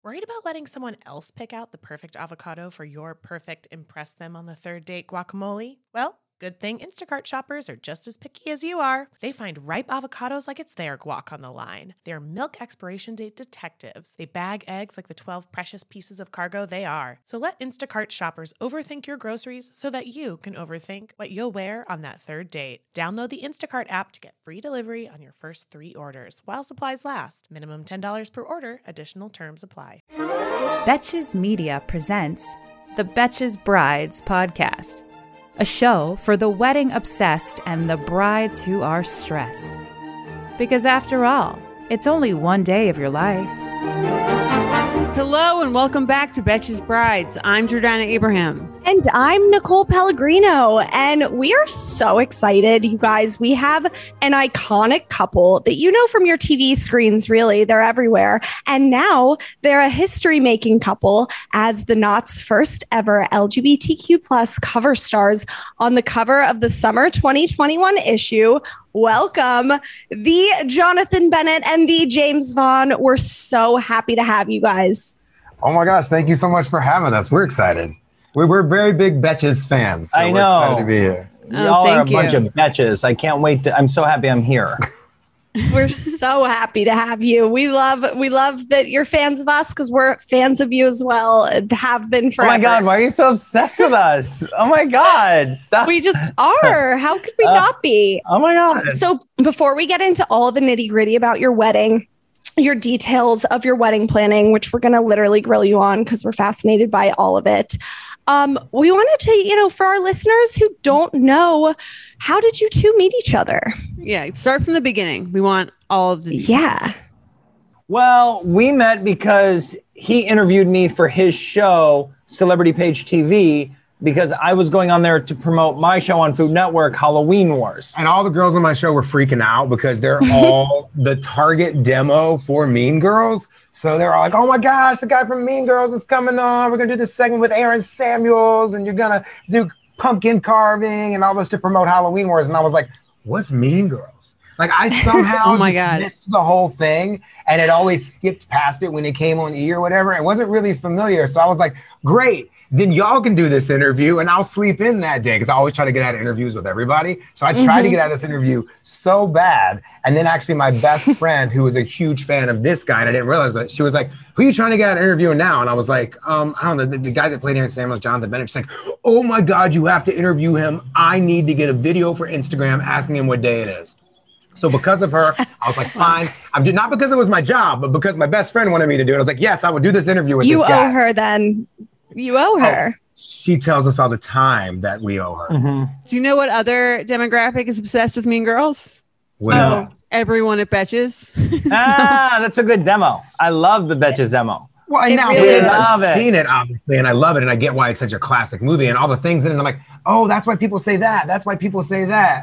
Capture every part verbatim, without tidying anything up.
Worried about letting someone else pick out the perfect avocado for your perfect impress them on the third date guacamole? Well, good thing Instacart shoppers are just as picky as you are. They find ripe avocados like it's their guac on the line. They're milk expiration date detectives. They bag eggs like the twelve precious pieces of cargo they are. So let Instacart shoppers overthink your groceries so that you can overthink what you'll wear on that third date. Download the Instacart app to get free delivery on your first three orders while supplies last. Minimum ten dollars per order. Additional terms apply. Betches Media presents the Betches Brides podcast, a show for the wedding obsessed and the brides who are stressed. Because after all, it's only one day of your life. Hello and welcome back to Betches Brides. I'm Jordana Abraham. And I'm Nicole Pellegrino, and we are so excited, you guys. We have an iconic couple that you know from your T V screens, really. They're everywhere. And now they're a history-making couple as the Knot's first ever L G B T Q plus cover stars on the cover of the summer twenty twenty-one issue. Welcome, the Jonathan Bennett and the James Vaughn. We're so happy to have you guys. Oh my gosh, thank you so much for having us. We're excited. We're, we're very big Betches fans. So I know. We're excited to be here. Y'all Oh, are a thank bunch you. of Betches. I can't wait to, I'm so happy I'm here. We're so happy to have you. We love we love that you're fans of us because we're fans of you as well. And have been Oh forever. my God, why are you so obsessed with us? Oh my God. Stop. We just are. How could we Uh, not be? Oh my God. So before we get into all the nitty gritty about your wedding, your details of your wedding planning, which we're going to literally grill you on because we're fascinated by all of it. Um, we wanted to, you know, for our listeners who don't know, how did you two meet each other? Yeah, start from the beginning. We want all of the Yeah. Well, we met because he interviewed me for his show, Celebrity Page T V, because I was going on there to promote my show on Food Network, Halloween Wars. And all the girls on my show were freaking out because they're all the target demo for Mean Girls. So they're all like, oh my gosh, the guy from Mean Girls is coming on. We're going to do this segment with Aaron Samuels and you're going to do pumpkin carving and all this to promote Halloween Wars. And I was like, what's Mean Girls? Like I somehow Oh my just God. missed the whole thing and it always skipped past it when it came on E or whatever. It wasn't really familiar. So I was like, great. Then y'all can do this interview and I'll sleep in that day because I always try to get out of interviews with everybody. So I tried Mm-hmm. to get out of this interview so bad. And then actually my best friend, who was a huge fan of this guy, and I didn't realize that, she was like, who are you trying to get out of interviewing now? And I was like, um, I don't know, the, the guy that played Aaron Samuels, Jonathan Bennett. She's like, oh my God, you have to interview him. I need to get a video for Instagram asking him what day it is. So because of her, I was like, fine. I'm do- not because it was my job, but because my best friend wanted me to do it. I was like, yes, I would do this interview with You this guy. owe her then. You owe her. She tells us all the time that we owe her. Mhm. Do you know what other demographic is obsessed with Mean Girls? What is Oh, that? everyone at Betches. Ah, that's a good demo. I love the Betches demo. Well, and It now really since is. I've Love it. seen it, obviously, and I love it, and I get why it's such a classic movie and all the things in it. And I'm like, oh, that's why people say that. That's why people say that.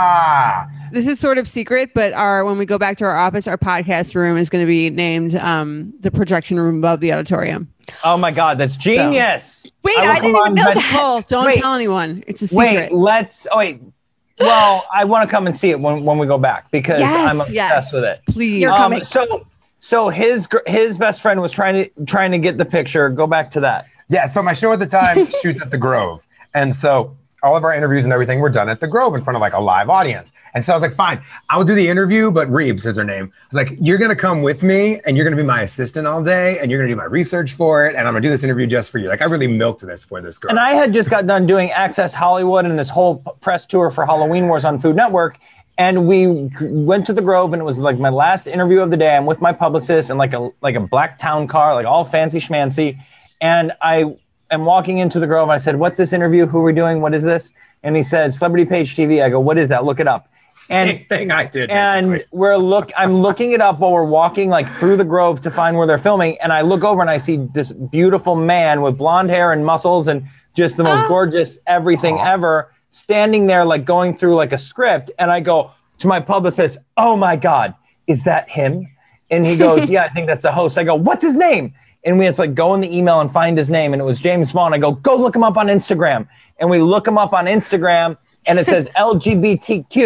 Ah. This is sort of secret, but our when we go back to our office, our podcast room is going to be named um, the projection room above the auditorium. Oh my God, that's genius. Wait, will I come didn't on even know Bet- that. Oh, don't Wait. tell anyone. It's a secret. Wait, let's, oh wait. Well, I want to come and see it when, when we go back because Yes, I'm obsessed yes, with it. please. You're Um, coming. so, so his gr- his best friend was trying to trying to get the picture. Go back to that. Yeah, so my show at the time shoots at the Grove. And so all of our interviews and everything were done at the Grove in front of like a live audience. And so I was like, fine, I will do the interview, but Reeves is her name. I was like, you're going to come with me and you're going to be my assistant all day and you're going to do my research for it. And I'm going to do this interview just for you. Like I really milked this for this girl. And I had just got done doing Access Hollywood and this whole p- press tour for Halloween Wars on Food Network. And we g- went to the Grove and it was like my last interview of the day. I'm with my publicist in like a like a black town car, like all fancy schmancy. And I am walking into the Grove. I said, what's this interview? Who are we doing? What is this? And he said, Celebrity Page T V. I go, what is that? Look it up. Same thing I did. And basically. we're look I'm looking it up while we're walking like through the Grove to find where they're filming. And I look over and I see this beautiful man with blonde hair and muscles and just the most Oh. gorgeous everything ever standing there like going through like a script. And I go to my publicist, oh my God, is that him? And he goes, yeah, I think that's the host. I go, what's his name? And we had to like go in the email and find his name. And it was James Vaughn. I go, go look him up on Instagram. And we look him up on Instagram and it says L G B T Q.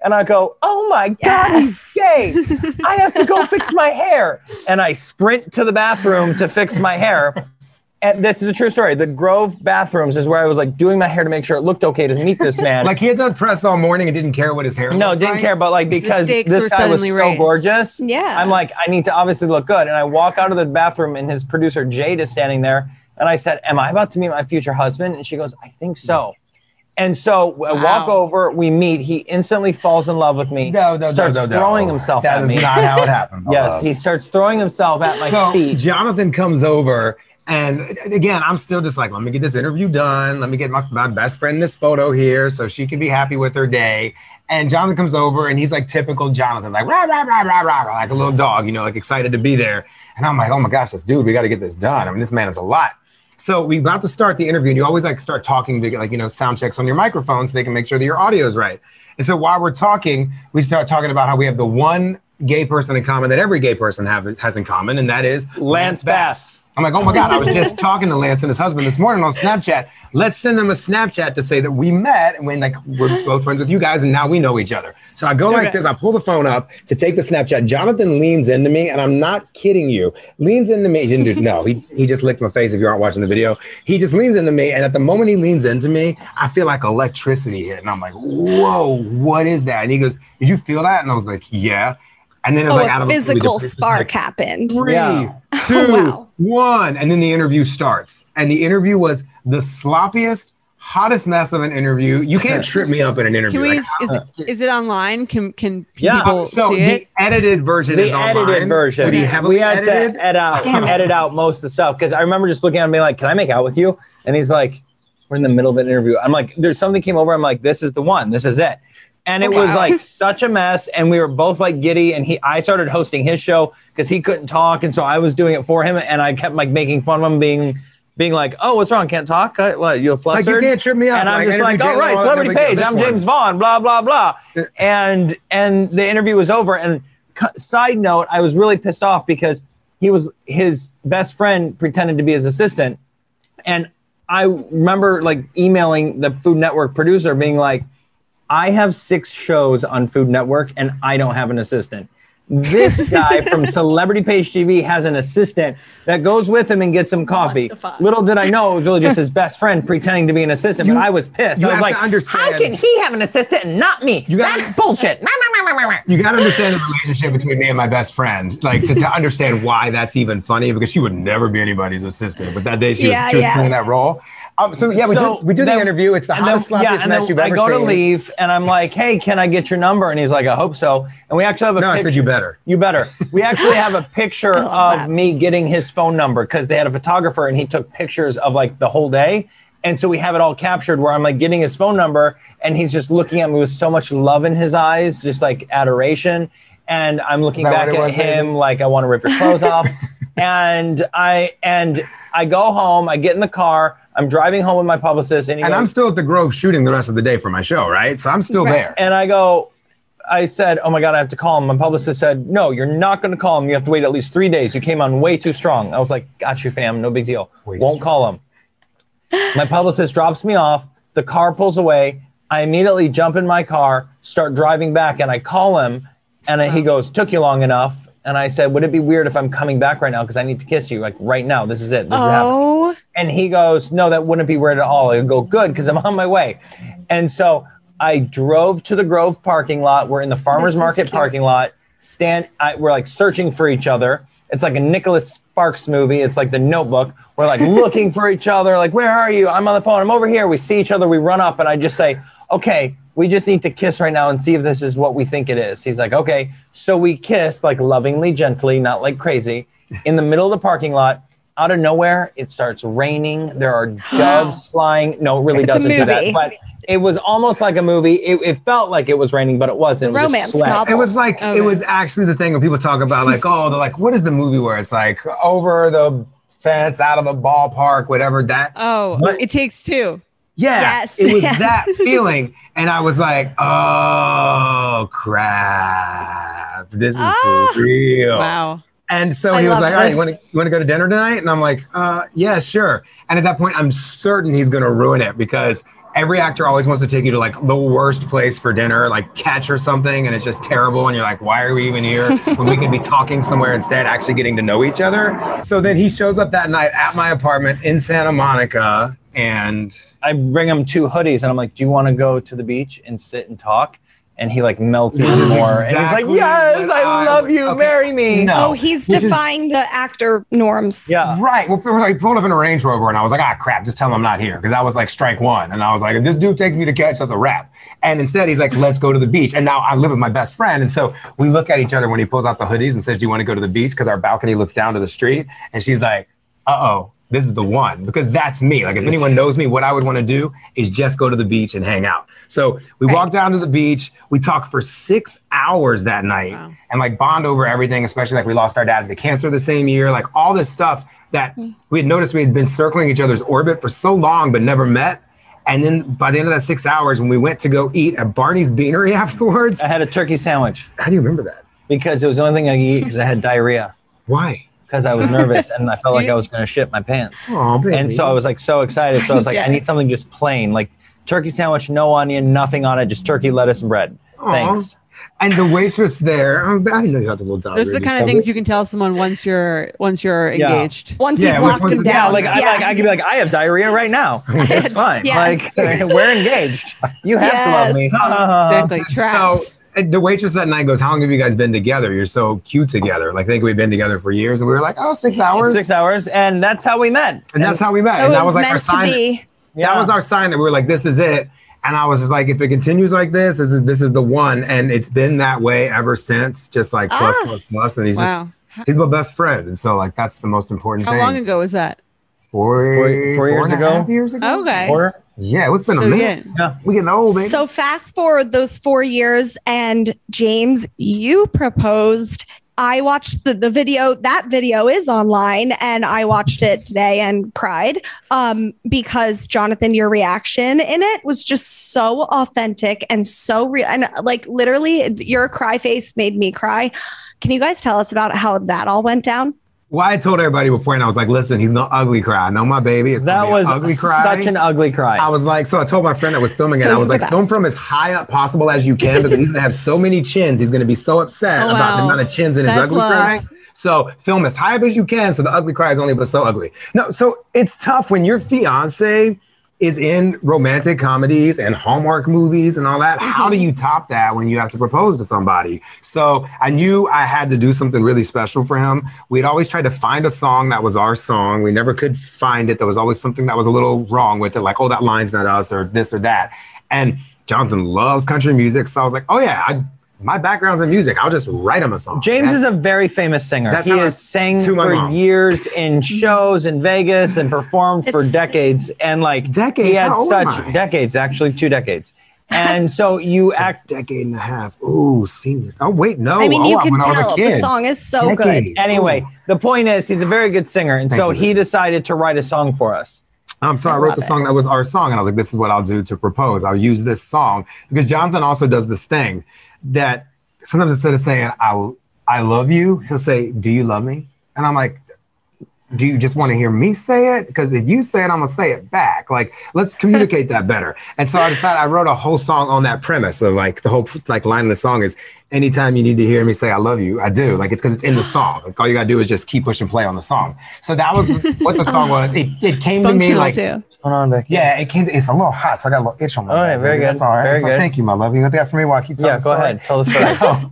And I go, oh my God, he's gay. I have to go fix my hair. And I sprint to the bathroom to fix my hair. And this is a true story. The Grove bathrooms is where I was like doing my hair to make sure it looked okay to meet this man. Like he had done press all morning and didn't care what his hair No, looked didn't like? care. But like because stakes this were guy was suddenly so raised. gorgeous. Yeah. I'm like, I need to obviously look good. And I walk out of the bathroom and his producer Jade is standing there. And I said, am I about to meet my future husband? And she goes, I think so. And so I walk over, we meet. He instantly falls in love with me. No, no, starts no, no, no. throwing himself that at is me. not how it happened. Yes, he starts throwing himself at my so feet. Jonathan comes over, and again, I'm still just like, let me get this interview done. Let me get my, my best friend in this photo here so she can be happy with her day. And Jonathan comes over, and he's like typical Jonathan, like rah, rah, rah, rah, rah, like a little dog, you know, like excited to be there. And I'm like, oh my gosh, this dude, we got to get this done. I mean, this man is a lot. So we about to start the interview, and you always like start talking, to, like, you know, sound checks on your microphone so they can make sure that your audio is right. And so while we're talking, we start talking about how we have the one gay person in common that every gay person have, has in common, and that is Lance Bass. I'm like, oh my God, I was just talking to Lance and his husband this morning on Snapchat. Let's send them a Snapchat to say that we met and when like we're both friends with you guys and now we know each other. So I go like this, I pull the phone up to take the Snapchat. Jonathan leans into me, and I'm not kidding you, leans into me. He didn't do, no, he, he just licked my face if you aren't watching the video. He just leans into me, and at the moment he leans into me, I feel like electricity hit. And I'm like, whoa, what is that? And he goes, did you feel that? And I was like, yeah. And then it was Oh, like out a of the physical blue, spark like, happened. Three, Yeah. two, Wow. one. And then the interview starts. And the interview was the sloppiest, hottest mess of an interview. You can't trip me up in an interview. Can we? Like, Is, it, is it online? Can can Yeah. people so see the it? edited version The is online. edited version. With the heavily we had edited. to edit out, edit out most of the stuff because I remember just looking at him and being like, "Can I make out with you?" And he's like, "We're in the middle of an interview." I'm like, "There's something came over." I'm like, "This is the one. This is it." And it was Wow. like such a mess, and we were both like giddy. And he, I started hosting his show because he couldn't talk, and so I was doing it for him. And I kept like making fun of him, being, being like, "Oh, what's wrong? Can't talk? Uh, What? You flustered?" Like, you can't trip me up. And I'm Like, just like, interview "All right, J-Lo, Celebrity then we go Page. this I'm one." James Vaughn." Blah blah blah. And and the interview was over. And c- side note, I was really pissed off because he was his best friend pretended to be his assistant, and I remember like emailing the Food Network producer, being like, I have six shows on Food Network and I don't have an assistant. This guy from Celebrity Page T V has an assistant that goes with him and gets him coffee. Little did I know it was really just his best friend pretending to be an assistant, You- but I was pissed. you I was have like, to understand- how can he have an assistant and not me? You gotta- That's bullshit. You got to understand the relationship between me and my best friend, like to, to understand why that's even funny, because she would never be anybody's assistant. But that day she was, Yeah, she was yeah. playing that role. Um, so yeah, we So do, we do then- the interview. It's the and hottest, then- sloppiest yeah, and mess then you've I ever go seen. to leave and I'm like, hey, can I get your number? And he's like, I hope so. And we actually have a No, I picture. said you better. You better. We actually have a picture love of that. me getting his phone number because they had a photographer and he took pictures of like the whole day. And so we have it all captured where I'm like getting his phone number and he's just looking at me with so much love in his eyes, just like adoration. And I'm looking that back what it at was, him baby? like I want to rip your clothes off. And I and I go home, I get in the car, I'm driving home with my publicist, and, he And goes, I'm still at the Grove shooting the rest of the day for my show, right? So I'm still Right. there. and I go, I said, oh my God, I have to call him. My publicist said, no, you're not going to call him. You have to wait at least three days. You came on way too strong. I was like, got you, fam. No big deal. Way too Won't call him. My publicist drops me off. The car pulls away. I immediately jump in my car, start driving back, and I call him. And he goes, took you long enough. And I said, would it be weird if I'm coming back right now? Because I need to kiss you. Like right now. This is it. This is happening. Oh, And he goes, no, that wouldn't be weird at all. I go, good, because I'm on my way. And so I drove to the Grove parking lot. We're in the farmer's This is market cute. parking lot. Stand, I, we're like searching for each other. It's like a Nicholas Sparks movie. It's like The Notebook. We're like looking for each other. Like, where are you? I'm on the phone. I'm over here. We see each other. We run up and I just say, okay, we just need to kiss right now and see if this is what we think it is. He's like, okay. So we kiss like lovingly, gently, not like crazy, in the middle of the parking lot. Out of nowhere, it starts raining. There are doves flying. No, it really It's a doesn't do that. movie. But it was almost like a movie. It, it felt like it was raining, but it wasn't. It was just romance sweat. novel. It was like, Okay. it was actually the thing when people talk about like, oh, they're like, what is the movie where it's like over the fence, out of the ballpark, whatever that. Oh, What? It Takes Two. Yeah, Yes. it was Yeah. that feeling. And I was like, oh, crap. This is Ah. for real. Wow. And so I he was love like, all right, this. you want to you want to go to dinner tonight? And I'm like, uh, yeah, sure. And at that point, I'm certain he's going to ruin it because every actor always wants to take you to like the worst place for dinner, like Catch or something, and it's just terrible. And you're like, why are we even here when we could be talking somewhere instead, actually getting to know each other? So then he shows up that night at my apartment in Santa Monica, and I bring him two hoodies and I'm like, do you want to go to the beach and sit and talk? And he like melts even more. Exactly, and he's like, yes, I, I love you. Okay. Marry me. No. Oh, he's Which defying is, the actor norms. Yeah. Right. Well, we like, pulled up in a Range Rover and I was like, ah, crap, just tell him I'm not here. Because that was like strike one. And I was like, if this dude takes me to Catch, that's a wrap. And instead he's like, let's go to the beach. And now I live with my best friend. And so we look at each other when he pulls out the hoodies and says, do you want to go to the beach? Because our balcony looks down to the street. And she's like, uh-oh. This is the one, because that's me. Like if anyone knows me, what I would want to do is just go to the beach and hang out. So we right. walk down to the beach. We talk for six hours that night wow. and like bond over everything, especially like we lost our dads to cancer the same year, like all this stuff that we had noticed we had been circling each other's orbit for so long, but never met. And then by the end of that six hours, when we went to go eat at Barney's Beanery afterwards. I had a turkey sandwich. How do you remember that? Because it was the only thing I could eat because I had diarrhea. Why? Because I was nervous and I felt like I was going to shit my pants. Oh, baby. And so I was like so excited. So I was like, I need something just plain, like turkey sandwich, no onion, nothing on it, just turkey, lettuce, and bread. Aww. Thanks. And the waitress there, I didn't know you had a little dog. Those are the kind of things you can tell someone once you're once you're yeah. engaged. Once yeah, you've locked him down. Yeah, like, yeah. I, like I could be like, I have diarrhea right now. It's fine. Yes. Like we're engaged. You have yes. to love me. Exactly. Trapped. So the waitress that night goes, how long have you guys been together? You're so cute together. Like, I think we've been together for years. And we were like, oh, six hours. Six hours. And that's how we met. And, and that's how we met. So and that was was like meant our sign. To be. Yeah. That was our sign that we were like, this is it. And I was just like, if it continues like this, this is this is the one. And it's been that way ever since, just like plus, ah. plus, plus. And he's wow. just, he's my best friend. And so like, that's the most important how thing. How long ago was that? Four, four, four years ago. Half years ago. Okay. Four. Yeah, it's been a so minute. Yeah. We getting old, baby. So fast forward those four years, and James, you proposed. I watched the, the video. That video is online, and I watched it today and cried um, because, Jonathan, your reaction in it was just so authentic and so real. And like literally, your cry face made me cry. Can you guys tell us about how that all went down? Well, I told everybody before, and I was like, listen, he's no ugly cry. I know my baby. It's that was an ugly cry. Such an ugly cry. I was like, so I told my friend that was filming it, I was like, film from as high up possible as you can, because he's going to have so many chins. He's going to be so upset oh, wow. about the amount of chins in his That's ugly love. cry. So film as high up as you can, so the ugly cry is only but so ugly. No, so it's tough when your fiance is in romantic comedies and Hallmark movies and all that. Mm-hmm. How do you top that when you have to propose to somebody? So I knew I had to do something really special for him. We'd always tried to find a song that was our song. We never could find it. There was always something that was a little wrong with it, like, oh, that line's not us, or this or that. And Jonathan loves country music. So I was like, oh yeah, I my background's in music. I'll just write him a song. James that's, is a very famous singer. That's he has sang for mom. years in shows in Vegas and performed it's, for decades. And like decades? He had How old such am I? decades, actually two decades. And so you act a decade and a half. Ooh, senior. Oh wait, no. I mean, oh, you can when tell I was a kid. the song is so decades. good. Anyway, Ooh. the point is he's a very good singer. And Thank so you. he decided to write a song for us. Um, so I, I wrote the song it. that was our song. And I was like, this is what I'll do to propose. I'll use this song. Because Jonathan also does this thing that sometimes instead of saying, I, I love you, he'll say, do you love me? And I'm like, do you just want to hear me say it? Because if you say it, I'm going to say it back. Like, let's communicate that better. And so I decided I wrote a whole song on that premise of like the whole like line of the song is, anytime you need to hear me say I love you, I do. Like, it's because it's in the song. Like, all you got to do is just keep pushing play on the song. So that was what the song was. It, it came to me like, too. Hold on, Becky. Yeah, it came. To, it's a little hot, so I got a little itch on my. All right, back. very good. That's all right. Very so good. Thank you, my love. You got that for me while I keep telling Yeah, the go story? ahead. Tell the story.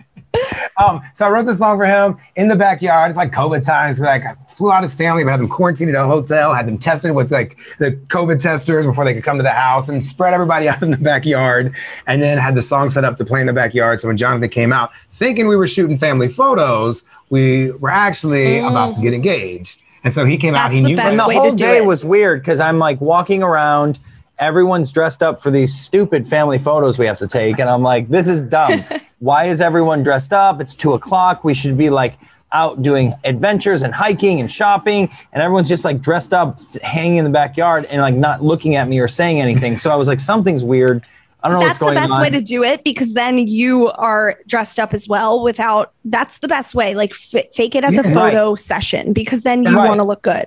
um, so I wrote this song for him in the backyard. It's like COVID times. We like flew out of Stanley, but had them quarantined at a hotel, had them tested with like the COVID testers before they could come to the house, and spread everybody out in the backyard, and then had the song set up to play in the backyard. So when Jonathan came out, thinking we were shooting family photos, we were actually mm. about to get engaged. And so he came That's out, he the knew. best And the way whole to do day it. was weird because I'm like walking around, everyone's dressed up for these stupid family photos we have to take. And I'm like, this is dumb. Why is everyone dressed up? It's two o'clock. We should be like out doing adventures and hiking and shopping. And everyone's just like dressed up, hanging in the backyard and like not looking at me or saying anything. So I was like, something's weird. I don't know That's what's going on. the best way to do it, because then you are dressed up as well without, that's the best way. Like f- fake it as Yeah, a photo right. session, because then you Right. want to look good.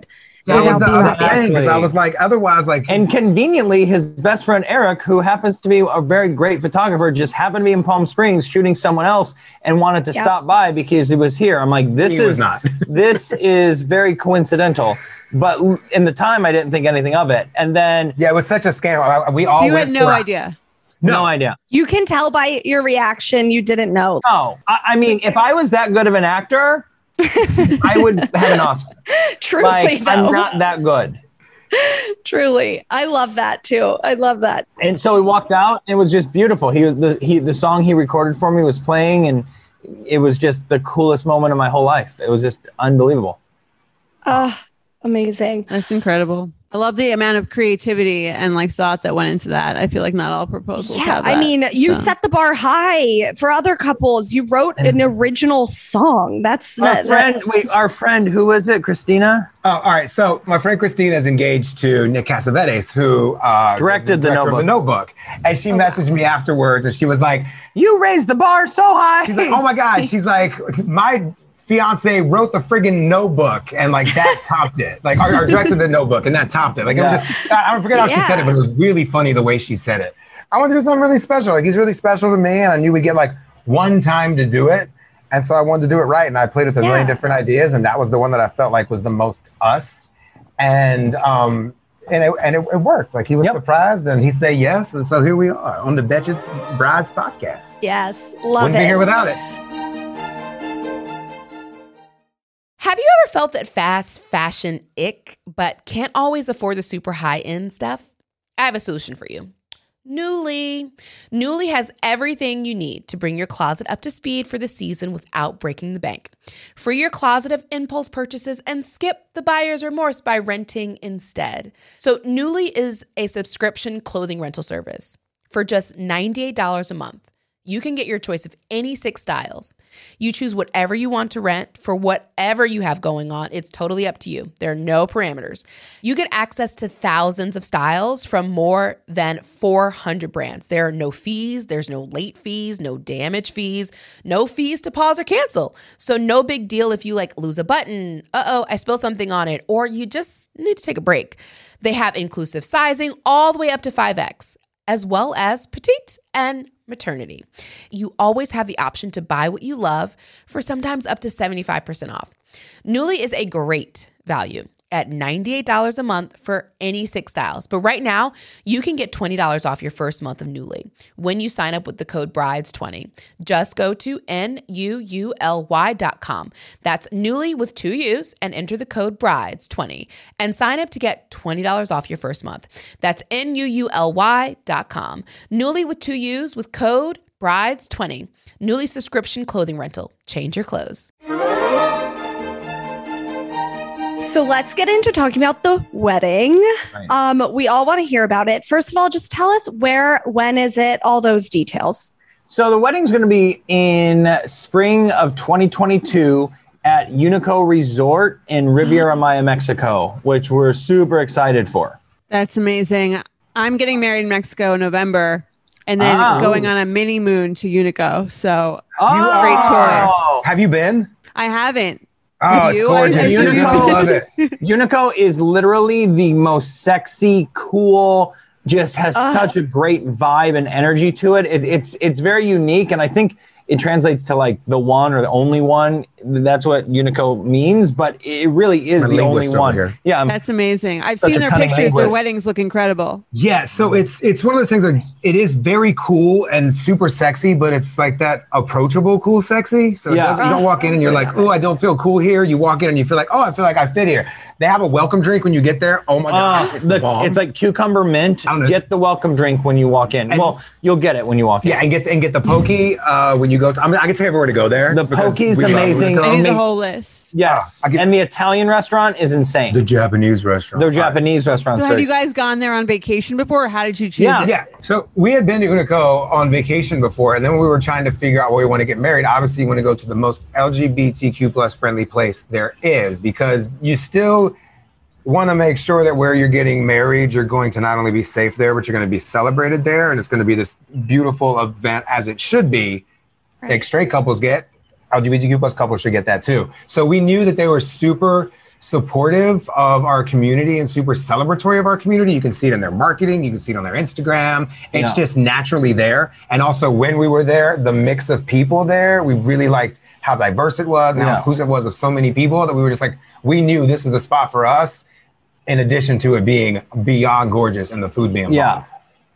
That was the Without other being thing, because I obvious. was like, otherwise, like, And conveniently, his best friend Eric, who happens to be a very great photographer, just happened to be in Palm Springs shooting someone else and wanted to Yep. stop by because he was here. I'm like, this He is was not. this is very coincidental. But in the time, I didn't think anything of it. And then, yeah, it was such a scam. I- We all So you went had no through- idea. no idea. You can tell by your reaction you didn't know. No, I, I mean, if I was that good of an actor, I would have an Oscar. Truly, Like, though. I'm not that good. Truly. I love that too. I love that. And so we walked out. And it was just beautiful. He was the he the song he recorded for me was playing, and it was just the coolest moment of my whole life. It was just unbelievable. Uh, amazing. That's incredible. I love the amount of creativity and like thought that went into that. I feel like not all proposals Yeah, have I that, mean, you so. set the bar high for other couples. You wrote an original song. That's Our that, friend, wait, our friend, who was it? Christina? Oh, all right. So my friend Christina is engaged to Nick Cassavetes, who uh, Directed The director of Notebook. The Notebook. And she messaged me afterwards, and she was like, You raised the bar so high. she's like, oh my God. She's like, my fiance wrote the friggin' Notebook, and like that topped it. Like, or, or directed The Notebook, and that topped it. Like, it was Yeah. just, I, I forget how she said it, but it was really funny the way she said it. I wanted to do something really special. Like, he's really special to me, and I knew we'd get like one time to do it. And so I wanted to do it right. And I played with a Yeah. million different ideas, and that was the one that I felt like was the most us. And um, and it, and it, it worked. Like, he was Yep. surprised, and he said yes. And so here we are on the Betches Brides podcast. yes, love Wouldn't it. be here without it. Have you ever felt that fast fashion ick, but can't always afford the super high-end stuff? I have a solution for you. Nuuly. Nuuly has everything you need to bring your closet up to speed for the season without breaking the bank. Free your closet of impulse purchases and skip the buyer's remorse by renting instead. So Nuuly is a subscription clothing rental service. For just ninety-eight dollars a month, you can get your choice of any six styles. You choose whatever you want to rent for whatever you have going on. It's totally up to you. There are no parameters. You get access to thousands of styles from more than four hundred brands. There are no fees. There's no late fees, no damage fees, no fees to pause or cancel. So no big deal if you like lose a button, uh-oh, I spilled something on it, or you just need to take a break. They have inclusive sizing all the way up to five X, as well as petite and maternity. You always have the option to buy what you love for sometimes up to seventy-five percent off. Nuuly is a great value at ninety-eight dollars a month for any six styles. But right now, you can get twenty dollars off your first month of Nuuly when you sign up with the code brides twenty. Just go to N U U L Y dot com. That's Nuuly with two U's and enter the code brides twenty and sign up to get twenty dollars off your first month. That's N U U L Y dot com. Nuuly with two U's with code brides twenty. Nuuly subscription clothing rental. Change your clothes. So let's get into talking about the wedding. Right. Um, we all want to hear about it. First of all, just tell us where, when is it, all those details. So the wedding's going to be in spring of twenty twenty-two at Unico Resort in Riviera Maya, Mexico, which we're super excited for. That's amazing. I'm getting married in Mexico in November and then Ah. going on a mini moon to Unico. So Oh, great choice. Have you been? I haven't. Oh, Have it's you? gorgeous. I- I You assume you've I been. love it. Unico is literally the most sexy, cool, just has Ah. such a great vibe and energy to it. it. It's it's very unique, and I think it translates to like the one or the only one. That's what Unico means, but it really is I'm a the only linguist over one. here. Yeah, I'm- That's amazing. I've Such seen a their cunning pictures. Their linguist. weddings look incredible. Yeah, so it's it's one of those things like it is very cool and super sexy, but it's like that approachable cool sexy. So it Yeah. doesn't, you don't walk in and you're like, oh, I don't feel cool here. You walk in and you feel like, oh, I feel like I fit here. They have a welcome drink when you get there. Oh my gosh, Uh, it's the, the- bomb. it's like cucumber mint. I don't know. Get the welcome drink when you walk in. And- well, you'll get it when you walk in. yeah, and get and get the pokey uh, when you go. To, I mean, I can tell you everywhere to go there. The because poke's we love amazing. Unico. I need the make- whole list. Yes, Ah, I get- and the Italian restaurant is insane. The Japanese restaurant. Their All right. Japanese restaurants. So have very- you guys gone there on vacation before, or how did you choose Yeah. it? Yeah. So we had been to Unico on vacation before, and then when we were trying to figure out where we want to get married, obviously you want to go to the most L G B T Q plus friendly place there is, because you still want to make sure that where you're getting married, you're going to not only be safe there, but you're going to be celebrated there, and it's going to be this beautiful event as it should be. Like straight couples get, L G B T Q plus couples should get that too. So we knew that they were super supportive of our community and super celebratory of our community. You can see it in their marketing. You can see it on their Instagram. It's Yeah. just naturally there. And also when we were there, the mix of people there, we really liked how diverse it was and Yeah. how inclusive it was of so many people that we were just like, we knew this is the spot for us, in addition to it being beyond gorgeous and the food being Yeah. bomb.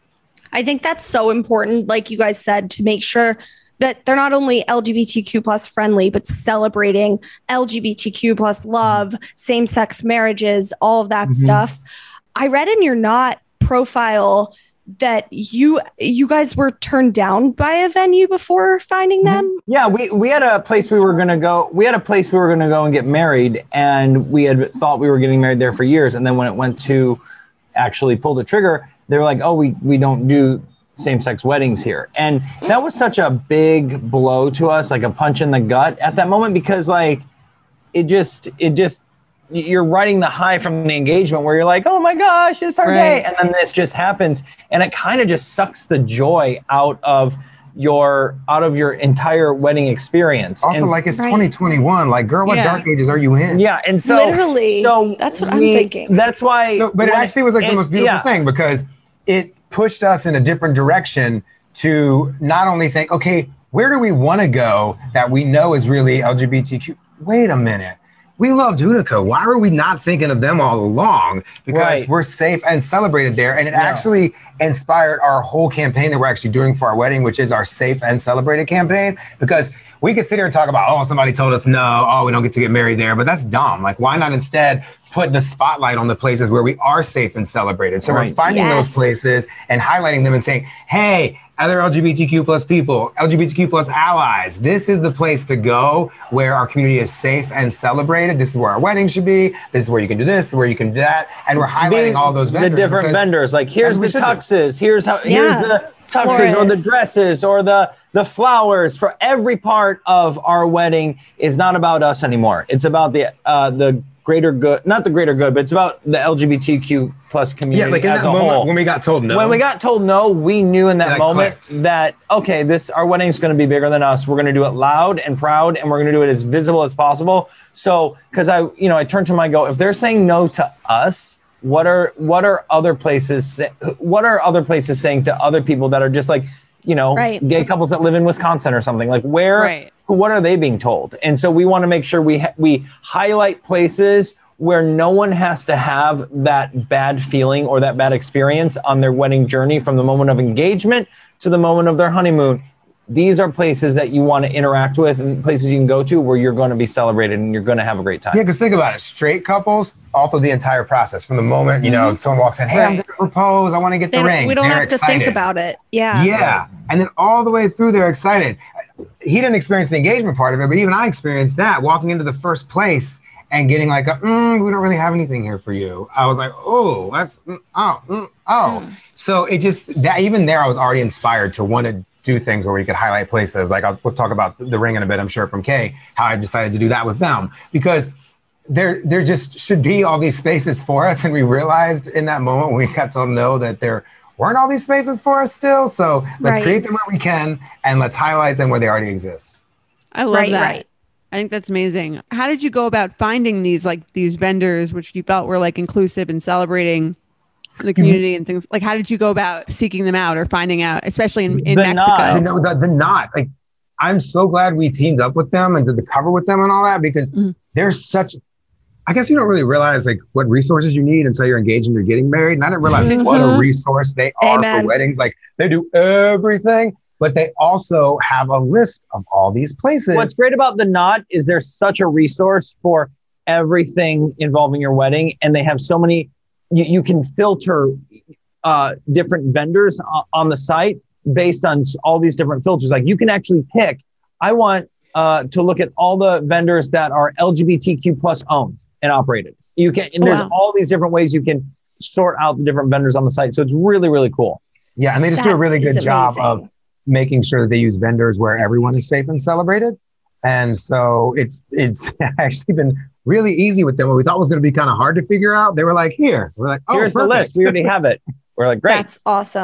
I think that's so important, like you guys said, to make sure that they're not only L G B T Q plus friendly, but celebrating L G B T Q plus love, same sex marriages, all of that Mhm. stuff. I read in your Knot profile that you you guys were turned down by a venue before finding them. Yeah, we, we had a place we were gonna go. We had a place we were gonna go and get married, and we had thought we were getting married there for years. And then when it went to actually pull the trigger, they were like, "Oh, we we don't do same-sex weddings here." And that was such a big blow to us, like a punch in the gut at that moment, because like it just it just you're riding the high from the engagement where you're like, oh my gosh, it's our Right. day. And then this just happens. And it kind of just sucks the joy out of your out of your entire wedding experience. Also, And- like it's Right. twenty twenty-one. Like, girl, what Yeah. dark ages are you in? yeah, and so Literally, so that's what I'm we- thinking. That's why. So, but it when actually was like the and- most beautiful yeah. thing because it pushed us in a different direction to not only think, okay, where do we want to go that we know is really L G B T Q? Wait a minute. We loved Unico. Why were we not thinking of them all along? Because Right. we're safe and celebrated there. And it Yeah. actually inspired our whole campaign that we're actually doing for our wedding, which is our Safe and Celebrated campaign. Because we could sit here and talk about, oh, somebody told us no, oh, we don't get to get married there. But that's dumb. Like, why not instead put the spotlight on the places where we are safe and celebrated? So Right. we're finding Yes. those places and highlighting them and saying, hey, other L G B T Q plus people, L G B T Q plus allies, this is the place to go where our community is safe and celebrated. This is where our wedding should be. This is where you can do this, this is where you can do that. And we're highlighting These- all those vendors. the different because- vendors. Like here's as we the should do. tuxes, here's how Yeah. here's the tuxes or the Florists. dresses or the the flowers. For every part of our wedding is not about us anymore. It's about the uh, the greater good, not the greater good, but it's about the L G B T Q plus community Yeah, like in as that a moment whole. when we got told no. When we got told no, we knew in that That moment clicked. that, okay, this our wedding is going to be bigger than us. We're going to do it loud and proud, and we're going to do it as visible as possible. So, because I, you know, I turned to my go, if they're saying no to us, what are what are other places? sa- What are other places saying to other people that are just like, you know, Right. gay couples that live in Wisconsin or something? Like, where, Right. what are they being told? And so we want to make sure we ha- we highlight places where no one has to have that bad feeling or that bad experience on their wedding journey from the moment of engagement to the moment of their honeymoon. These are places that you want to interact with and places you can go to where you're going to be celebrated and you're going to have a great time. Yeah, because think about it. Straight couples, all through the entire process, from the moment, you know, someone walks in, hey, I'm Right. going to propose, I want to get They the don't- ring. we don't They're have to excited. think about it. Yeah. Yeah. And then all the way through, they're excited. He didn't experience the engagement part of it, but even I experienced that walking into the first place and getting like, a, mm, we don't really have anything here for you. I was like, oh, that's, mm, oh, mm, oh. So it just, that even there, I was already inspired to want to do things where we could highlight places. Like I'll we'll talk about the ring in a bit, I'm sure, from Kay, how I decided to do that with them. Because there, there just should be all these spaces for us. And we realized in that moment when we got told no that there weren't all these spaces for us still. So let's Right. create them where we can and let's highlight them where they already exist. I love Right, that. right. I think that's amazing. How did you go about finding these like these vendors which you felt were like inclusive and celebrating the community and things? Like how did you go about seeking them out or finding out, especially in, in The Mexico? Knot. You know, the, the knot, like, I'm so glad we teamed up with them and did the cover with them and all that because Mhm. there's such, I guess you don't really realize like what resources you need until you're engaged and you're getting married. And I didn't realize what a Mhm. resource they are Amen. for weddings. Like they do everything, but they also have a list of all these places. What's great about the Knot is there's such a resource for everything involving your wedding, and they have so many. You, you can filter uh, different vendors o- on the site based on s- all these different filters. Like you can actually pick. I want uh, to look at all the vendors that are L G B T Q plus owned and operated. You can, and there's Wow. all these different ways you can sort out the different vendors on the site. So it's really, really cool. Yeah, and they just do a That really is good job amazing. of making sure that they use vendors where everyone is safe and celebrated. And so it's it's actually been really easy with them. What we thought was going to be kind of hard to figure out, they were like, here. We're like, oh, Here's the perfect. list. We already have it. We're like, great. That's awesome.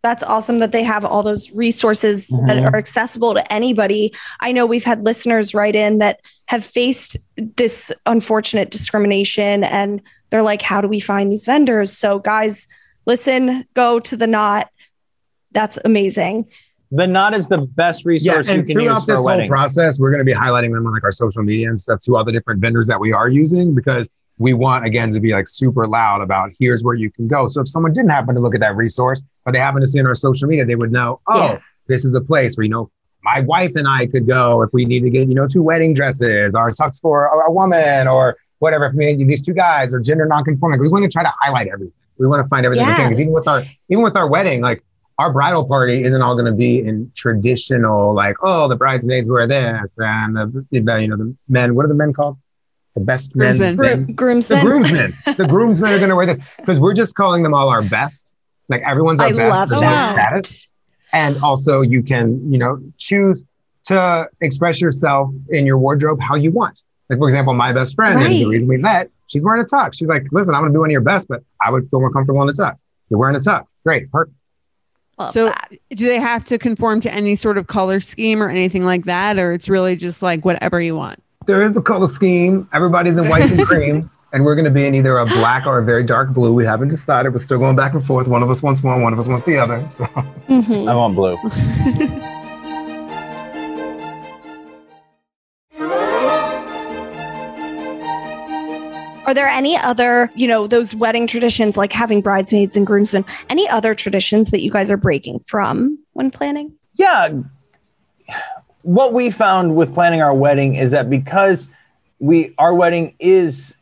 That's awesome that they have all those resources Mm-hmm. that are accessible to anybody. I know we've had listeners write in that have faced this unfortunate discrimination and they're like, how do we find these vendors? So guys, listen, go to The Knot. That's amazing. The Knot is the best resource Yeah, you and can throughout use for this a whole wedding. process, we're going to be highlighting them on like our social media and stuff to all the different vendors that we are using, because we want, again, to be like super loud about here's where you can go. So if someone didn't happen to look at that resource, but they happen to see it on our social media, they would know, oh, Yeah. this is a place where, you know, my wife and I could go if we need to get, you know, two wedding dresses or tux for a, a woman or whatever. If we need these two guys or gender nonconforming, we want to try to highlight everything. We want to find everything we Yeah. can. Because even with our, even with our wedding, like our bridal party isn't all going to be in traditional, like, oh, the bridesmaids wear this and the, the you know, the men, what are the men called? The best men. Groomsmen. men- Gro- groomsmen. The groomsmen. The groomsmen are going to wear this because we're just calling them all our best. Like everyone's our I best love for that. their status. And also you can, you know, choose to express yourself in your wardrobe how you want. Like, for example, my best friend, and the Right. reason we met, she's wearing a tux. She's like, listen, I'm going to be one of your best, but I would feel more comfortable in a tux. You're wearing a tux. Great. Perfect. Love So that. do they have to conform to any sort of color scheme or anything like that? Or it's really just like whatever you want? There is the color scheme. Everybody's in whites and creams, and we're going to be in either a black or a very dark blue. We haven't decided. We're still going back and forth. One of us wants one, one of us wants the other. So. Mhm. I want blue. Are there any other, you know, those wedding traditions like having bridesmaids and groomsmen, any other traditions that you guys are breaking from when planning? Yeah. What we found with planning our wedding is that because we our wedding is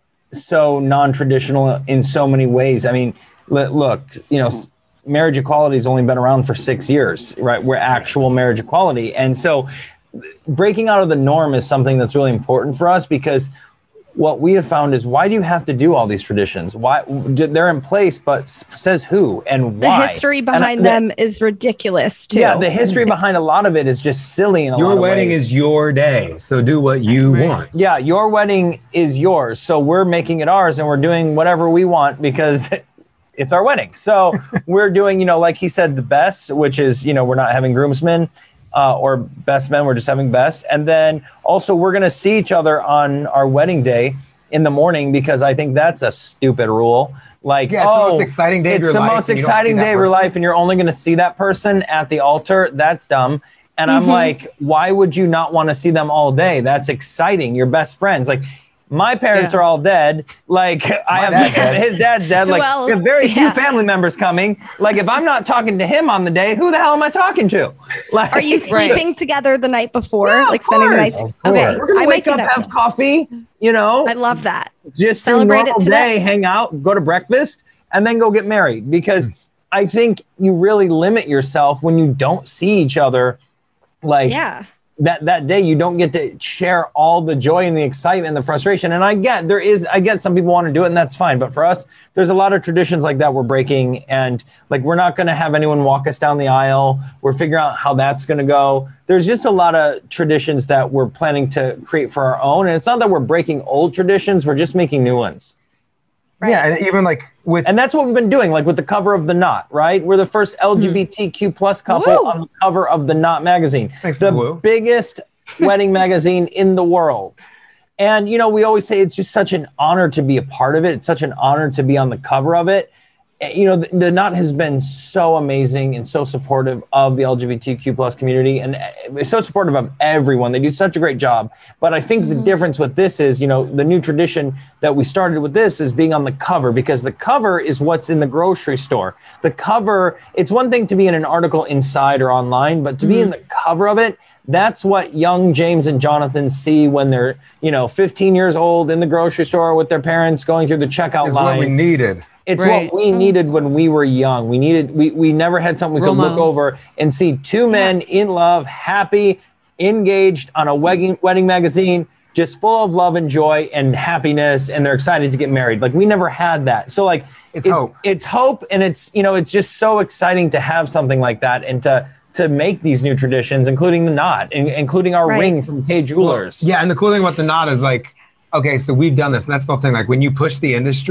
so non-traditional in so many ways. I mean, li- look, you know, s- marriage equality has only been around for six years, right? We're actual marriage equality. And so breaking out of the norm is something that's really important for us, because what we have found is, why do you have to do all these traditions? Why they're in place, but s- says who and The why? history And I- behind the- them is ridiculous too. Yeah, the history It's- behind a lot of it is just silly in a lot Your of wedding ways. is your day, so do what you Right. want. Yeah, your wedding is yours. So we're making it ours and we're doing whatever we want because it's our wedding. So we're doing, you know, like he said, the best, which is, you know, we're not having groomsmen uh, or best men. We're just having best. And then also we're going to see each other on our wedding day in the morning, because I think that's a stupid rule. Like, Yeah, it's the oh, most exciting day of it's your the life most and you don't see exciting that day of your person. life and you're only going to see that person at the altar. That's dumb. And I'm like, why would you not want to see them all day? That's exciting. You're best friends. Like, my parents Yeah. are all dead. Like, I have dad's dead. his dad's dead. Who Like, else? we have very few Yeah. family members coming. Like, if I'm not talking to him on the day, who the hell am I talking to? Like, Are you Right. sleeping together the night before? Yeah, of like spending the night? course. Of Okay, course. We're gonna I might wake do up, that have too. coffee. You know, I love that. just do Celebrate it normal today. day, hang out, go to breakfast, and then go get married. Because I think you really limit yourself when you don't see each other. Like, Yeah. that that day you don't get to share all the joy and the excitement and the frustration. And I get there is I get some people want to do it, and that's fine. But for us, there's a lot of traditions like that we're breaking, and like we're not going to have anyone walk us down the aisle. We're figuring out how that's going to go. There's just a lot of traditions that we're planning to create for our own, and it's not that we're breaking old traditions, we're just making new ones. Yeah, and even like with And that's what we've been doing, like with the cover of The Knot, right? We're the first L G B T Q plus couple Woo. on the cover of The Knot magazine. Thanks for the the woo. biggest wedding magazine in the world. And, you know, we always say it's just such an honor to be a part of it. It's such an honor to be on the cover of it. You know, the, the Knot has been so amazing and so supportive of the L G B T Q plus community, and so supportive of everyone. They do such a great job. But I think the difference with this is, you know, the new tradition that we started with this is being on the cover, because the cover is what's in the grocery store. The cover, it's one thing to be in an article inside or online, but to be in the cover of it, that's what young James and Jonathan see when they're, you know, fifteen years old in the grocery store with their parents going through the checkout is line. what we needed. It's Right. what we needed when we were young. We needed, we, we never had something we Role could look models. over and see two men in love, happy, engaged on a wedding, wedding magazine, just full of love and joy and happiness. And they're excited to get married. Like, we never had that. So like, It's hope. It's hope. And it's, you know, it's just so exciting to have something like that and to, to make these new traditions, including the knot, in, including our Right. ring from K Jewelers. Yeah, and the cool thing about the Knot is like, okay, so we've done this, and that's the whole thing. Like when you push the industry,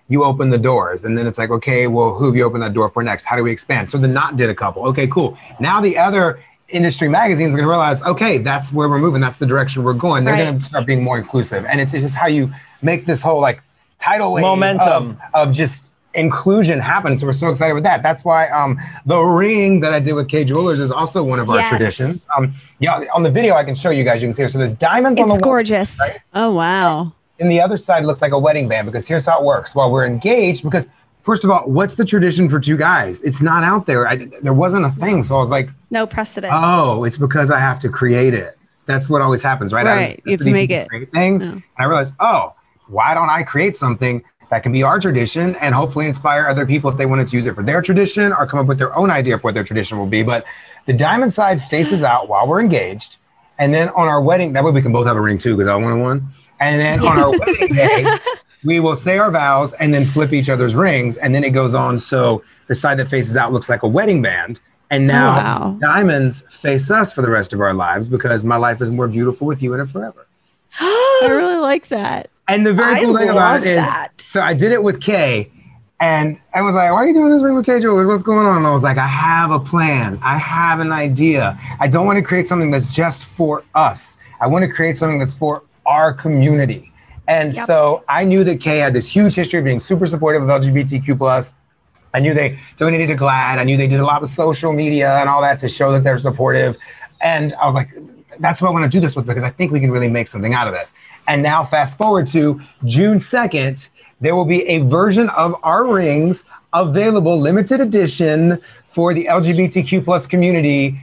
you open the doors. And then it's like, okay, well, who have you opened that door for next? How do we expand? So the Knot did a couple. Okay, cool. Now the other industry magazines are going to realize, okay, that's where we're moving. That's the direction we're going. They're Right. going to start being more inclusive. And it's, it's just how you make this whole like tidal wave Momentum. Of, of just inclusion happen. So we're so excited with that. That's why um, the ring that I did with K Jewelers is also one of our Yes. traditions. Um, yeah, on the video I can show you guys. You can see it. So there's diamonds on the It's wall. gorgeous. Right? Oh, wow. And the other side looks like a wedding band, because here's how it works. While we're engaged, because first of all, what's the tradition for two guys? It's not out there. I, there wasn't a thing. So I was like, No precedent. oh, it's because I have to create it. That's what always happens, right? Out of Right. You have to necessity, make people it. create things. Yeah. And I realized, oh, why don't I create something that can be our tradition and hopefully inspire other people if they wanted to use it for their tradition or come up with their own idea of what their tradition will be. But the diamond side faces out while we're engaged. And then on our wedding, that way we can both have a ring too, because I wanted one. And then on our wedding day, we will say our vows and then flip each other's rings. And then it goes on. So the side that faces out looks like a wedding band. And now Wow. diamonds face us for the rest of our lives, because my life is more beautiful with you in it forever. I really like that. And the very I cool thing about love it is, that. so I did it with Kay, and I was like, why are you doing this ring with Kay Jewelers? What's going on? And I was like, I have a plan. I have an idea. I don't want to create something that's just for us. I want to create something that's for our community. And Yep. so I knew that Kay had this huge history of being super supportive of L G B T Q plus. I knew they donated to GLAAD. I knew they did a lot of social media and all that to show that they're supportive. And I was like, that's what I want to do this with, because I think we can really make something out of this. And now fast forward to June second, there will be a version of our rings available, limited edition, for the L G B T Q plus community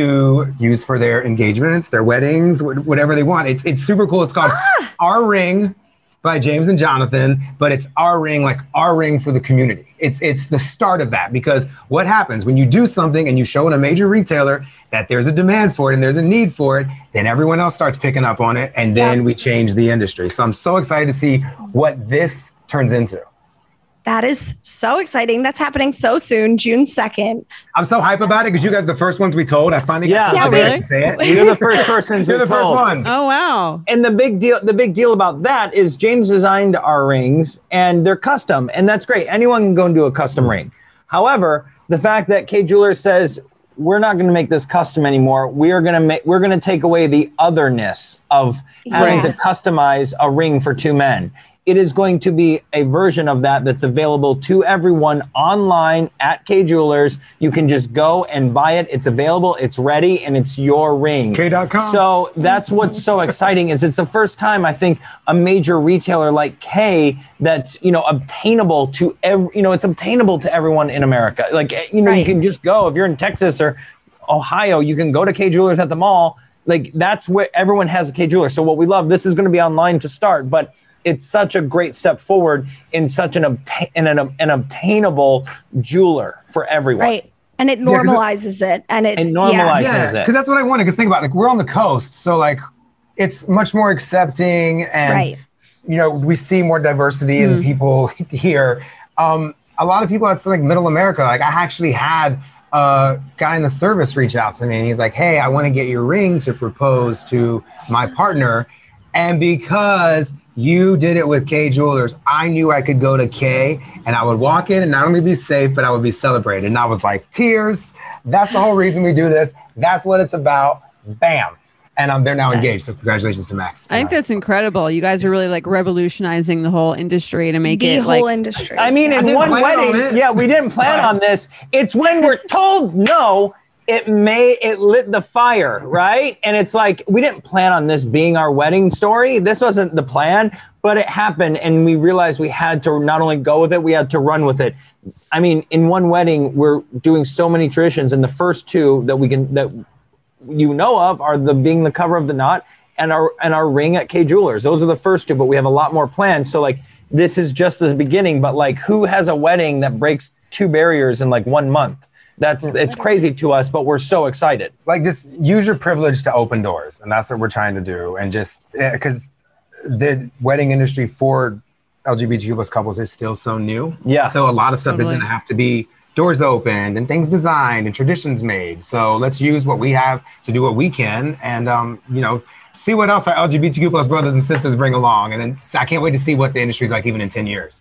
to use for their engagements, their weddings, wh- whatever they want. It's it's super cool. It's called Our Ring by James and Jonathan, but it's our ring, like our ring for the community. It's it's the start of that, because what happens when you do something and you show in a major retailer that there's a demand for it and there's a need for it, then everyone else starts picking up on it, and then Yeah. we change the industry. So I'm so excited to see what this turns into. That is so exciting. That's happening so soon, June second. I'm so hype about it because you guys are the first ones we told. I finally Yeah. got Yeah, to really? say it. You're the first person. You're the who first told. ones. Oh, wow. And the big deal, the big deal about that is James designed our rings, and they're custom, and that's great. Anyone can go and do a custom ring. However, the fact that K Jewelers says we're not going to make this custom anymore, we are going to make, we're going to take away the otherness of having Yeah. to customize a ring for two men. It is going to be a version of that that's available to everyone online at K Jewelers. You can just go and buy it. It's available, it's ready, and it's your ring. K dot com. So that's what's so exciting is it's the first time I think a major retailer like K that's, you know, obtainable to every, you know, it's obtainable to everyone in America. Like, you know, you Right. can just go if you're in Texas or Ohio, you can go to K Jewelers at the mall. Like, that's where everyone has a K Jeweler. So what we love, this is going to be online to start, but it's such a great step forward in such an, obta- in an, an obtainable jeweler for everyone. Right. And it 'cause it- normalizes it. And it, It yeah. normalizes Yeah, it. because that's what I wanted. Because think about it, like we're on the coast, so like it's much more accepting, and Right. you know we see more diversity in people here. Um, a lot of people that's like middle America. Like I actually had a guy in the service reach out to me, and he's like, "Hey, I want to get your ring to propose to my partner," and because you did it with K Jewelers, I knew I could go to K and I would walk in and not only be safe, but I would be celebrated. And I was like, tears. That's the whole reason we do this. That's what it's about. Bam. And um, they're now engaged. So congratulations to Max. I think that's incredible. You guys are really like revolutionizing the whole industry to make The it whole like industry. I mean, I in didn't one plan on wedding, it. yeah, we didn't plan Right. on this. It's when we're told no, it may, it lit the fire, right? And it's like, we didn't plan on this being our wedding story. This wasn't the plan, but it happened. And we realized we had to not only go with it, we had to run with it. I mean, in one wedding, we're doing so many traditions. And the first two that we can, that you know of are the being the cover of the Knot and our, and our ring at K Jewelers. Those are the first two, but we have a lot more planned. So like, this is just the beginning, but like who has a wedding that breaks two barriers in like one month? That's, it's crazy to us, but we're so excited. like just use your privilege to open doors, and that's what we're trying to do. And just because the wedding industry for L G B T Q plus couples is still so new. Yeah. So a lot of stuff Totally. is going to have to be doors opened and things designed and traditions made. So let's use what we have to do what we can, and um, you know, see what else our L G B T Q plus brothers and sisters bring along. And then I can't wait to see what the industry's like even in ten years.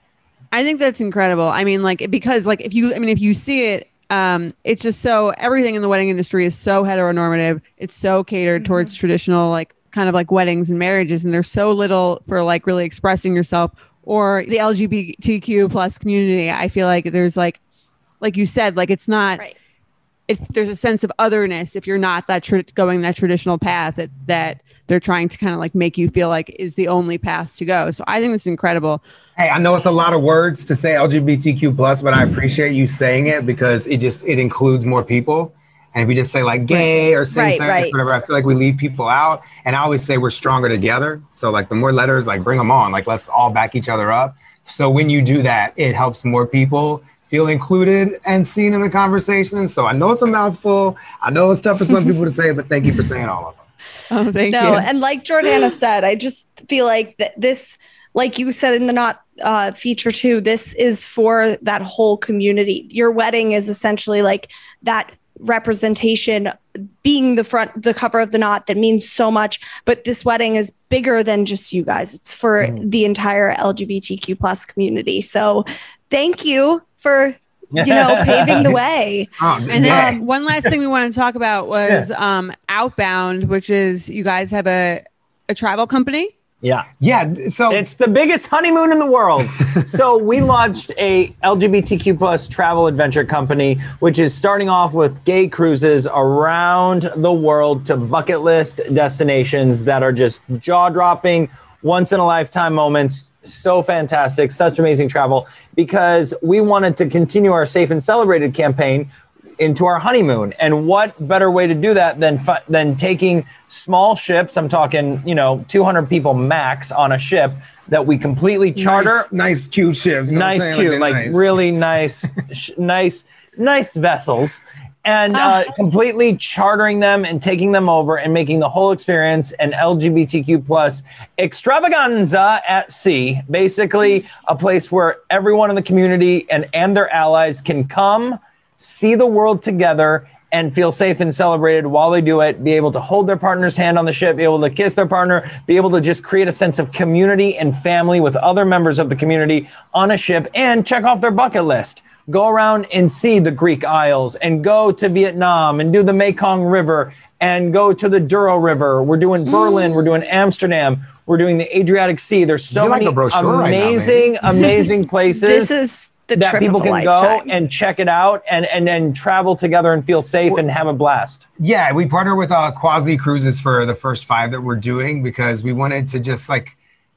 I think that's incredible. I mean, like, because like if you, I mean, if you see it, um, it's just so everything in the wedding industry is so heteronormative. It's so catered mm-hmm. towards traditional, like kind of like weddings and marriages. And there's so little for like really expressing yourself or the L G B T Q plus community. I feel like there's like, like you said, like it's not, right. if there's a sense of otherness, if you're not that tra- going that traditional path that, that they're trying to kind of like make you feel like is the only path to go. So I think this is incredible. Hey, I know it's a lot of words to say L G B T Q plus, but I appreciate you saying it because it just, it includes more people. And if you just say like gay or same sex, right, right. whatever, I feel like we leave people out. And I always say we're stronger together. So like the more letters, like bring them on, like let's all back each other up. So when you do that, it helps more people feel included and seen in the conversation. So I know it's a mouthful. I know it's tough for some people to say, but thank you for saying all of them. Oh, thank no, you. And like Jordana said, I just feel like that this, like you said in the Not uh, feature too, this is for that whole community. Your wedding is essentially like that representation, being the front, the cover of the Not, that means so much. But this wedding is bigger than just you guys. It's for mm. the entire L G B T Q plus community. So thank you for, you know, paving the way. Oh, and yeah. then one last thing we want to talk about was yeah. um, Outbound, which is you guys have a, a travel company. Yeah. Yeah. So it's the biggest honeymoon in the world. So we launched a L G B T Q plus travel adventure company, which is starting off with gay cruises around the world to bucket list destinations that are just jaw dropping, once in a lifetime moments. So fantastic. Such amazing travel because we wanted to continue our Safe and Celebrated campaign into our honeymoon. And what better way to do that than than taking small ships, I'm talking, you know, two hundred people max on a ship that we completely charter. Nice, nice cute ships. You know nice, cute, like, like nice. really nice, sh- nice, nice vessels. And uh, completely chartering them and taking them over and making the whole experience an L G B T Q plus extravaganza at sea. Basically, a place where everyone in the community and, and their allies can come, see the world together, and feel safe and celebrated while they do it, be able to hold their partner's hand on the ship, be able to kiss their partner, be able to just create a sense of community and family with other members of the community on a ship, and check off their bucket list. Go around and see the Greek Isles and go to Vietnam and do the Mekong River and go to the Douro River. We're doing Berlin. Mm. We're doing Amsterdam. We're doing the Adriatic Sea. There's so You're many like amazing, right now, amazing places. This is the that trip people of a can lifetime. go and check it out and, and then travel together and feel safe well, and have a blast. Yeah, we partner with uh, Quasi Cruises for the first five that we're doing because we wanted to just like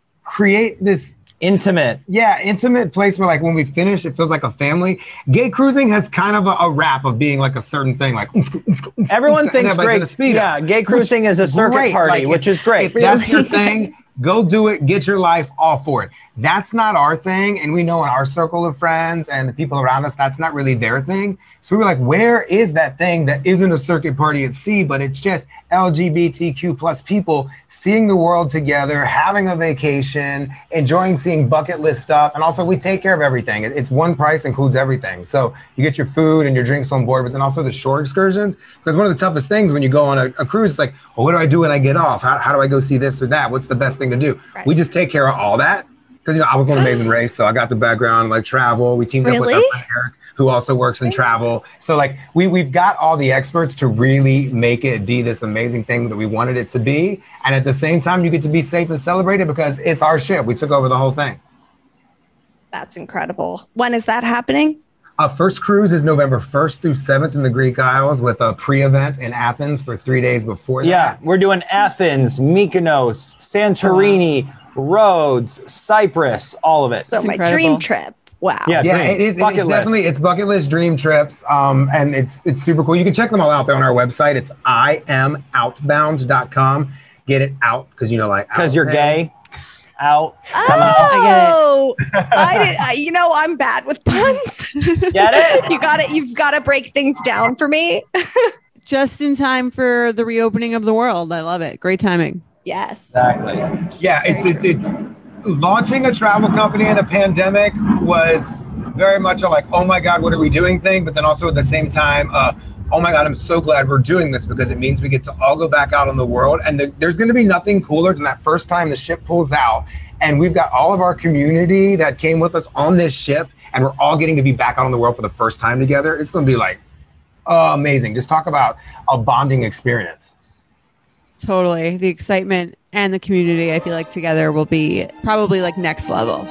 create this intimate. Yeah, intimate place where like when we finish, it feels like a family. Gay cruising has kind of a, a rap of being like a certain thing. Like everyone thinks great. Yeah, gay cruising which, is a circuit great. party, like, which if, is great. If that's your thing, go do it. Get your life all for it. That's not our thing. And we know in our circle of friends and the people around us, that's not really their thing. So we were like, where is that thing that isn't a circuit party at sea, but it's just L G B T Q plus people seeing the world together, having a vacation, enjoying seeing bucket list stuff. And also we take care of everything. It's one price, includes everything. So you get your food and your drinks on board, but then also the shore excursions. Because one of the toughest things when you go on a, a cruise, it's like, well, what do I do when I get off? How, how do I go see this or that? What's the best thing to do? Right. We just take care of all that. Because, you know, I was on Amazing Race, so I got the background, like travel. We teamed really? up with our friend Eric, who also works in travel. So, like, we, we've got all the experts to really make it be this amazing thing that we wanted it to be. And at the same time, you get to be safe and celebrated because it's our ship. We took over the whole thing. That's incredible. When is that happening? Our uh, first cruise is November first through seventh in the Greek Isles with a pre-event in Athens for three days before that. Yeah, we're doing Athens, Mykonos, Santorini, wow. Rhodes, Cyprus, all of it. So my dream trip. Wow. Yeah, yeah dream. it is. Bucket it's list. definitely it's bucket list dream trips. Um, and it's it's super cool. You can check them all out there on our website. It's I am outbound dot com. Get it out because you know like because you're gay. Out. Oh, I get it. I did. I, you know, I'm bad with puns. Get it? You got it. You've got to break things down for me. Just in time for the reopening of the world. I love it. Great timing. Yes. Exactly. Yeah, it's it, it launching a travel company in a pandemic was very much a like, oh my God, what are we doing thing? But then also at the same time, uh, oh my God, I'm so glad we're doing this because it means we get to all go back out in the world. And the, there's going to be nothing cooler than that first time the ship pulls out and we've got all of our community that came with us on this ship and we're all getting to be back out in the world for the first time together. It's going to be like, oh, amazing. Just talk about a bonding experience. Totally. The excitement and the community, I feel like together will be probably like next level.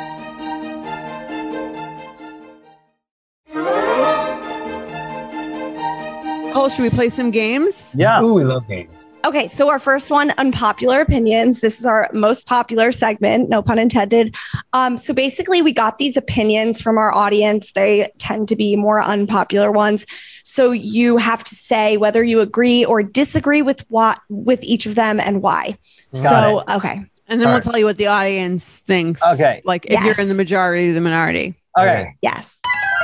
Oh, should we play some games? Yeah. Ooh, we love games. Okay, so our first one, unpopular opinions. This is our most popular segment, no pun intended. Um, so basically, we got these opinions from our audience. They tend to be more unpopular ones. So you have to say whether you agree or disagree with what with each of them and why. Got so, it. okay. And then All we'll right. tell you what the audience thinks. Okay. Like if Yes. you're in the majority, the minority. Okay. Yes.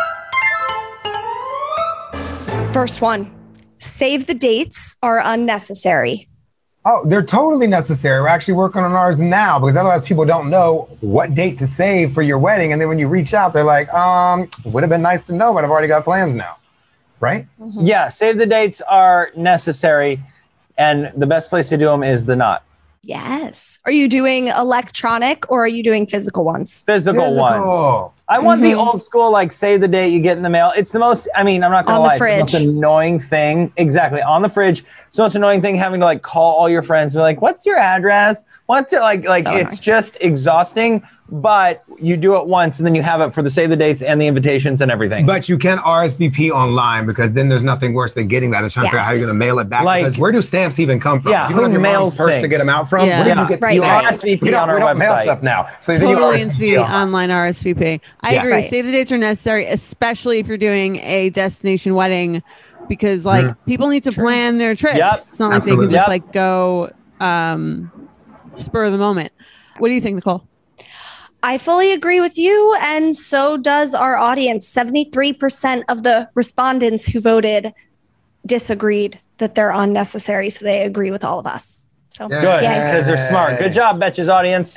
First one, save the dates are unnecessary. Oh, they're totally necessary. We're actually working on ours now because otherwise people don't know what date to save for your wedding. And then when you reach out, they're like, um, would have been nice to know, but I've already got plans now. Right? Yeah, save the dates are necessary, and the best place to do them is the knot. Yes. Are you doing electronic or are you doing physical ones? Physical, Physical. ones. I want the old school, like save the date you get in the mail. It's the most, I mean, I'm not going On to the lie, it's the fridge. most annoying thing. Exactly, on the fridge. It's the most annoying thing having to like call all your friends and be like, what's your address? What's your, like, like So it's annoying. just exhausting, but you do it once and then you have it for the save the dates and the invitations and everything. But you can R S V P online because then there's nothing worse than getting that and trying to figure out how you're Yes. going to mail it back. Like- because where do stamps even come from? Yeah, If you don't who have your mom's mails purse to things? get them out from. Yeah. Where do Yeah. you get Right. the You stamp? R S V P we don't, on our we don't mail website. stuff now. So then you Totally into R S V P the on. online R S V P. I Yeah. agree. Right. Save the dates are necessary, especially if you're doing a destination wedding, because like Mhm. people need to plan their trips. Yep. It's not like they Absolutely. can just Yep. like go um, spur of the moment. What do you think, Nicole? I fully agree with you, and so does our audience. seventy-three percent of the respondents who voted disagreed that they're unnecessary, so they agree with all of us. So, Yeah. Good, yay. because they're smart. Good job, Betches audience.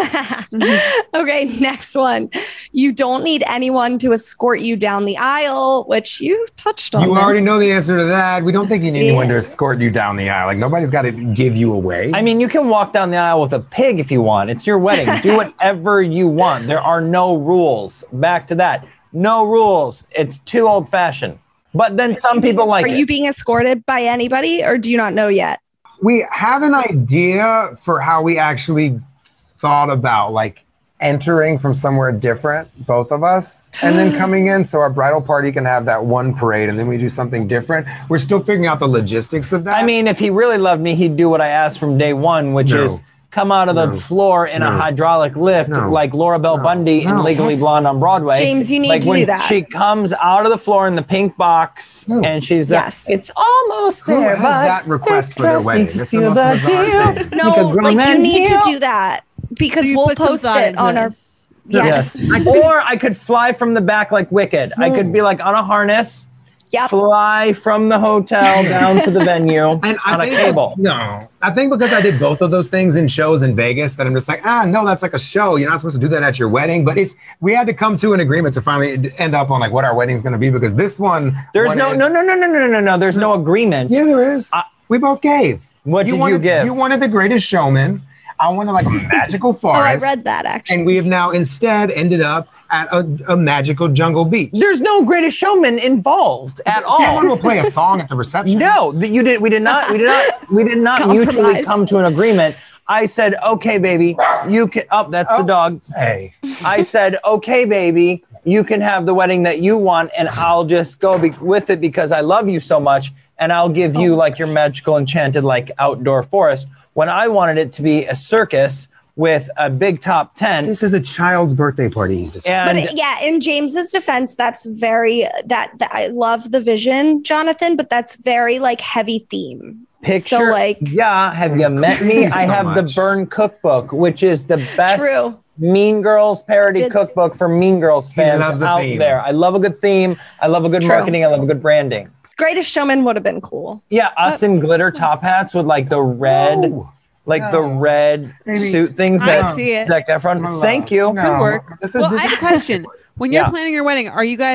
Okay, next one. You don't need anyone to escort you down the aisle, which you touched on. You this. already know the answer to that. We don't think you need anyone to Yeah. escort you down the aisle. Like nobody's got to give you away. I mean, you can walk down the aisle with a pig if you want. It's your wedding. Do whatever you want. There are no rules. Back to that. No rules. It's too old fashioned. But then some people like Are it. you being escorted by anybody, or do you not know yet? we have an idea for how we actually thought about like entering from somewhere different, both of us, and then coming in so our bridal party can have that one parade and then we do something different. We're still figuring out the logistics of that. I mean, if he really loved me, he'd do what I asked from day one, which No. is come out of the No. floor in a No. hydraulic lift No. like Laura Bell No. Bundy in No. Legally What? Blonde on Broadway. James, you need like to when do that. She comes out of the floor in the pink box No. and she's Yes. like, it's almost Who there. has but that request it's for their pressing wedding? to It's seal the most the bizarre deal. thing. No, Like a grown like you man need heel. to do that because So you we'll put some post thought it into on our. this. Yes. Yes. Or I could fly from the back like Wicked. I could be like on a harness, Yep. fly from the hotel down to the venue And I on a think, cable. No, I think because I did both of those things in shows in Vegas that I'm just like, ah, no, that's like a show. You're not supposed to do that at your wedding. But it's we had to come to an agreement to finally end up on like what our wedding's going to be because this one. There's no, wanted- no, no, no, no, no, no, no. There's no agreement. Yeah, there is. I- we both gave. What did you wanted, give? You wanted The Greatest Showman. I wanted like a magical Oh, I forest. read that actually. And we have now instead ended up at a, a magical jungle beach. There's no Greatest Showman involved at Someone all. will play a song at the reception. No, th- you did. We did not. We did not. We did not mutually Compromise. come to an agreement. I said, "Okay, baby, you can." Oh, that's the Oh. dog. Hey. I said, "Okay, baby, you can have the wedding that you want, and I'll just go be- with it because I love you so much, and I'll give you like your magical, enchanted, like outdoor forest." When I wanted it to be a circus with a big top tent, This is a child's birthday party. He's just. and But yeah, in James's defense, that's very that, that I love the vision, Jonathan, but that's very like heavy theme. picture. So like yeah, have you met me? Thank you I so have the much. Burn Cookbook, which is the best True. Mean Girls parody Did- cookbook for Mean Girls He fans loves a out theme. there. I love a good theme. I love a good True. marketing. I love a good branding. Greatest Showman would have been cool. Yeah, us in glitter top hats with like the red, No. like the No. red Baby, suit things I that see it. Zac Efron. My love. Thank you. No, Good work. This is, Well, this I have a is- question. When you're Yeah. planning your wedding, are you guys like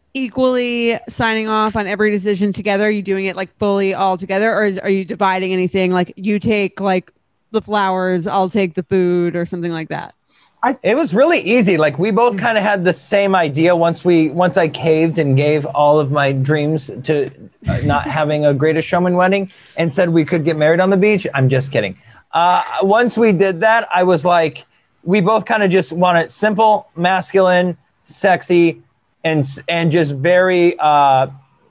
equally signing off on every decision together? Are you doing it like fully all together, or is, are you dividing anything? Like you take like the flowers, I'll take the food, or something like that? I, it was really easy. Like we both kind of had the same idea once we once I caved and gave all of my dreams to uh, not having a Greatest Showman wedding and said we could get married on the beach. I'm just kidding. Uh, once we did that, I was like, we both kind of just want it simple, masculine, sexy, and and just very uh,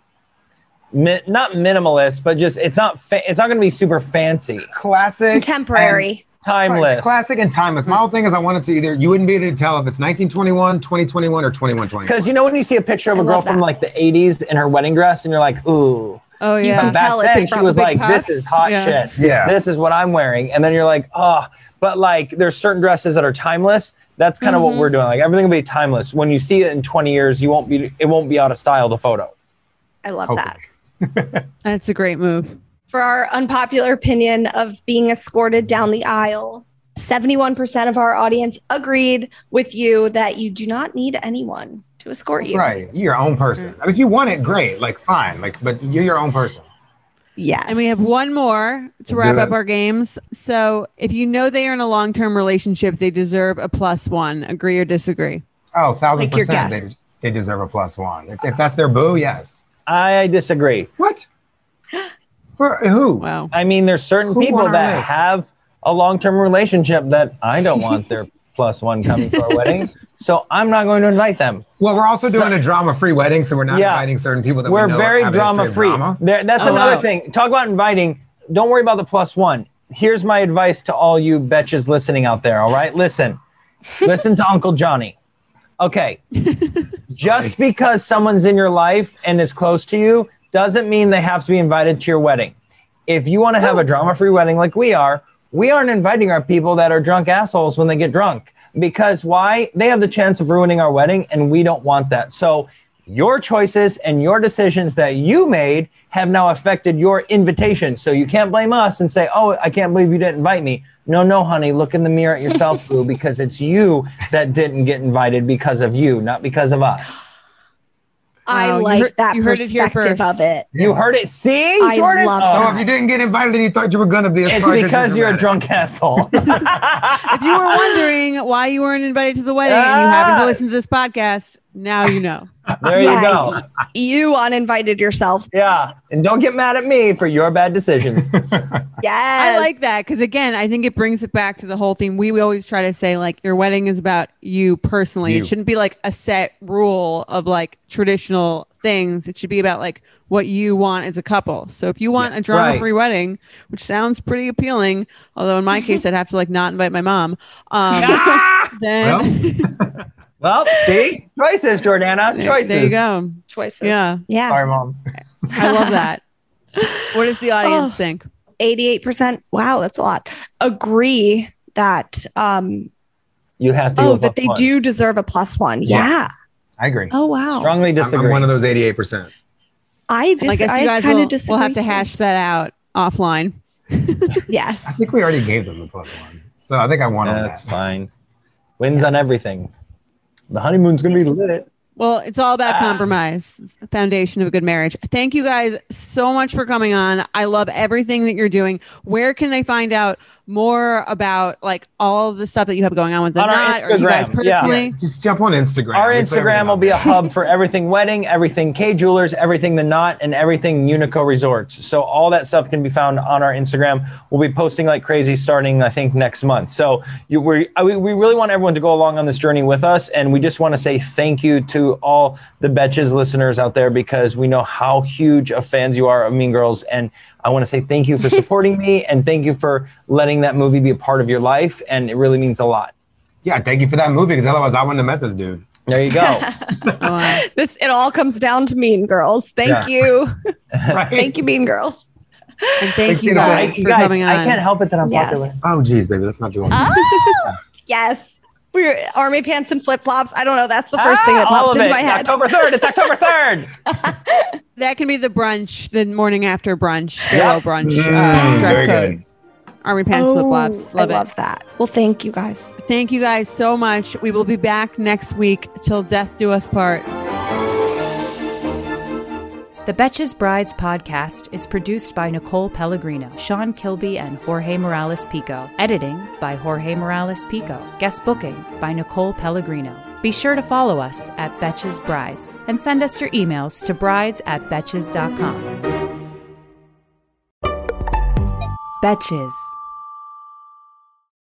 mi- not minimalist, but just it's not fa- it's not going to be super fancy. Classic, Contemporary. Timeless. Right, classic and timeless. My whole thing is I wanted to either, you wouldn't be able to tell if it's nineteen twenty-one, twenty twenty-one, or twenty-one twenty-one. Because you know when you see a picture of I a girl love from that. like the eighties in her wedding dress and you're like, ooh. Oh You yeah. can But back tell it's then she from was big like, puffs. this is hot Yeah. shit. Yeah. This is what I'm wearing. And then you're like, oh, but like there's certain dresses that are timeless. That's kind of Mm-hmm. what we're doing. Like everything will be timeless. When you see it in twenty years, you won't be, it won't be out of style, the photo. I love Hopefully. that. That's a great move. For our unpopular opinion of being escorted down the aisle, seventy-one percent of our audience agreed with you that you do not need anyone to escort That's you. right. You're your own person. I mean, if you want it, great. Like, fine. Like, but you're your own person. Yes. And we have one more to Let's wrap do up it. our games. So if you know they are in a long-term relationship, they deserve a plus one. Agree or disagree? Oh, thousand Like your percent. They, guest. they deserve a plus one. If, if that's their boo, yes. I disagree. What? For who? Wow. I mean, there's certain Who people on our that list? have a long-term relationship that I don't want their plus one coming to our wedding. So I'm not going to invite them. Well, we're also doing a drama-free wedding, so we're not Yeah. inviting certain people that We're we know very have a history of drama-free. drama. There, that's Oh, another wow. thing. Talk about inviting. Don't worry about the plus one. Here's my advice to all you betches listening out there, all right? Listen. Listen to Uncle Johnny. Okay. Just because someone's in your life and is close to you doesn't mean they have to be invited to your wedding. If you want to have a drama-free wedding like we are, we aren't inviting our people that are drunk assholes when they get drunk. Because why? They have the chance of ruining our wedding, and we don't want that. So your choices and your decisions that you made have now affected your invitation. So you can't blame us and say, oh, I can't believe you didn't invite me. No, no, honey, look in the mirror at yourself, boo, because it's you that didn't get invited because of you, not because of us. I Wow, you like heard- that you heard it here perspective first. of it. You heard it. See, I Jordan? love Oh, So that. if you didn't get invited and you thought you were going to be, it's probably because you're a dramatic. drunk asshole. If you were wondering why you weren't invited to the wedding and you happen to Ah! listen to this podcast, now you know. There Yeah, you go. y- You uninvited yourself. Yeah. And don't get mad at me for your bad decisions. Yes. I like that because, again, I think it brings it back to the whole theme. We, we always try to say, like, your wedding is about you personally. You. It shouldn't be like a set rule of like traditional things. It should be about like what you want as a couple. So if you want a Yes. drama-free wedding, which sounds pretty appealing, although in my case I'd have to like not invite my mom, um, then Well, see? Choices, Jordana. Choices. there you go. Choices. Yeah, Yeah. Sorry, Mom. I love that. What does the audience Oh. think? eighty-eight percent. Wow, that's a lot. Agree that um You have to oh go that they plus one. do deserve a plus one. Yeah. Yeah. I agree. Oh wow. Strongly I'm, disagree. I'm one of those eighty-eight percent. I just I guess I you guys kind will of disagree. we'll have to too. hash that out offline. I Yes. think we already gave them the plus one. So I think I won on That's that. fine. Wins on everything. The honeymoon's going to be lit. Well, it's all about compromise, it's the foundation of a good marriage. Thank you guys so much for coming on. I love everything that you're doing. Where can they find out more about like all of the stuff that you have going on with the On our knot, or you guys Instagram, yeah. personally? Just jump on Instagram. Our We put everything Instagram will on be a there. hub for everything wedding, everything K Jewelers, everything The Knot, and everything Unico Resorts. So all that stuff can be found on our Instagram. We'll be posting like crazy starting, I think, next month. So you, we we we really want everyone to go along on this journey with us, and we just want to say thank you to all the Betches listeners out there because we know how huge of fans you are of Mean Girls, and I want to say thank you for supporting me, and thank you for letting that movie be a part of your life, and it really means a lot. Yeah, thank you for that movie because otherwise I wouldn't have met this dude. There you go. Oh, wow. This it all comes down to Mean Girls. Thank Yeah. you. Right? Thank you, Mean Girls. And thank Thanks, you Tina. guys You for guys, coming on. I can't help it that I'm Yes. popular. Oh, geez, baby, let's not do all Oh, yes. We're army pants and flip flops. I don't know. That's the first thing that Ah, all popped of into it. my head. October third. It's October third. That can be the brunch, the morning after brunch, the Yeah. little brunch Mm, uh, dress very code. good. Army pants, flip flops. Oh, Love I it. love that. Well, thank you guys. Thank you guys so much. We will be back next week till death do us part. The Betches Brides podcast is produced by Nicole Pellegrino, Sean Kilby, and Jorge Morales Pico. Editing by Jorge Morales Pico. Guest booking by Nicole Pellegrino. Be sure to follow us at Betches Brides and send us your emails to brides at betches dot com. Betches.